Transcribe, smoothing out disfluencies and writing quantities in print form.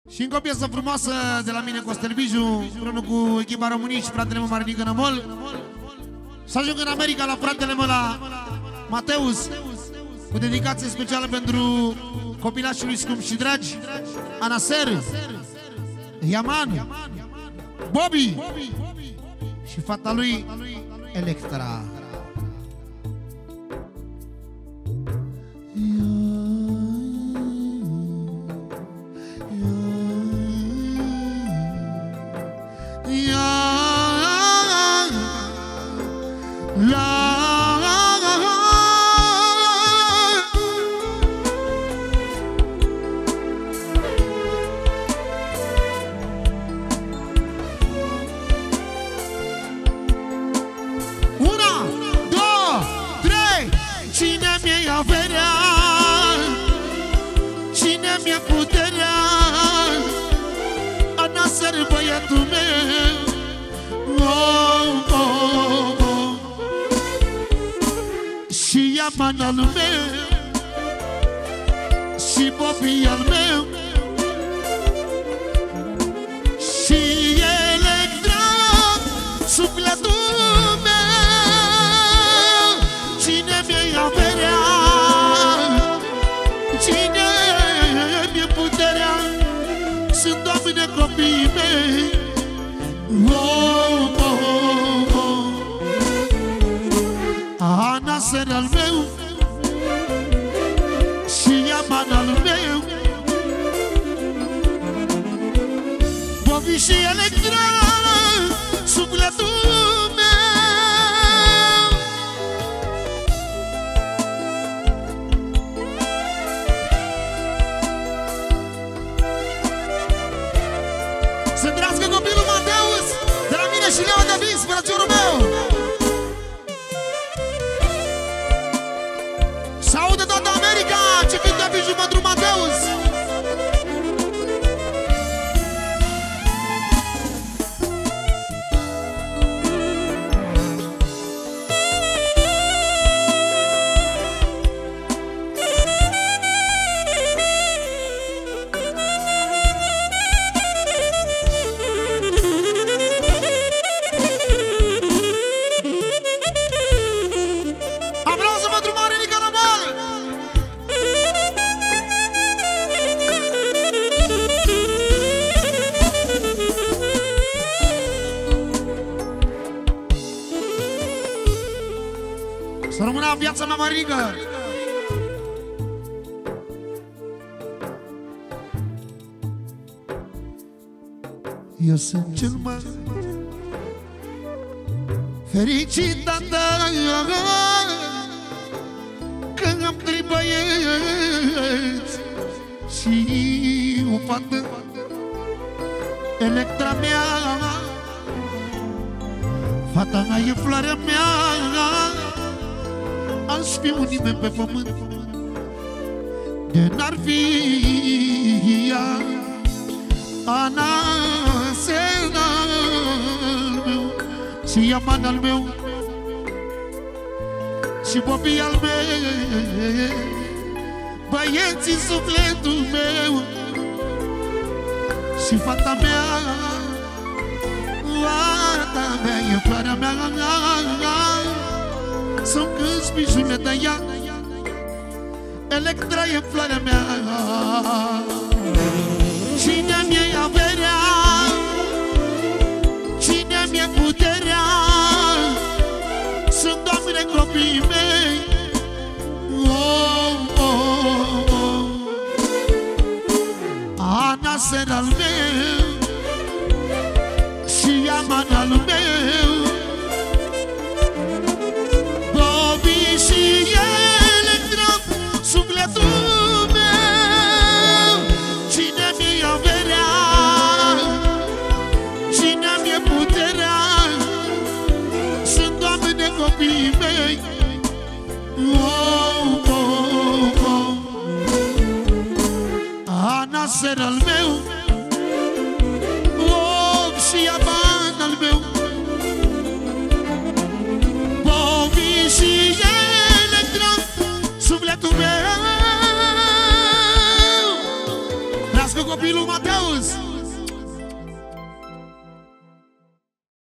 Și încă o piesă frumoasă de la mine, Costel Biju, împreună cu echipa României și fratele meu Marinică Nămol. Să ajung în America la fratele meu, la Mateus, cu dedicație specială pentru copilașii lui scump și dragi, Anaser, Yaman, Bobby și fata lui Electra. Cine mi-e puterea? Anaser, băiatul meu. Oh, oh, oh. Și Yaman al meu, și Bobby al meu, și Electra, sufletul meu. Cine mi-e averea? Cine mi-e puterea? Sunt, Doamne, copiii mei. Oh, oh, oh. Anaser al meu și Yaman al meu, Bobby și Electra, sufletul meu. Să trăiască copilul Mateus, de la mine și Leo de Vis, frățiorul meu. Să audă toată America ce cântă Biju pentru Mateus. Să rămână în viața mea, Marinică. Eu sunt cel mai fericit tată, că am trei băieți și o fată, Electra mea. Fata mea e floarea mea, aș fi un nimeni pe pământ de n-ar fi ea. Anaser al meu și Yaman al meu și Bobby al meu, băieții sufletul meu. Și fata mea, fata mea e floarea mea. Să-mi cânti Bijule de ea, Electra e floarea mea. Cine mi-e averea? Cine mi-e puterea? Sunt, Doamne, copiii mei. Oh, oh, oh. Anaser al meu și Yaman al meu, și Electra, sufletul meu. Cine mi-e averea? Cine mi-e puterea? Sunt, Doamne, copiii mei. Oh, oh, oh. Anaser al meu, oh, și Yaman al meu, Bobby și Electra, sufletul meu. copilul Mateus.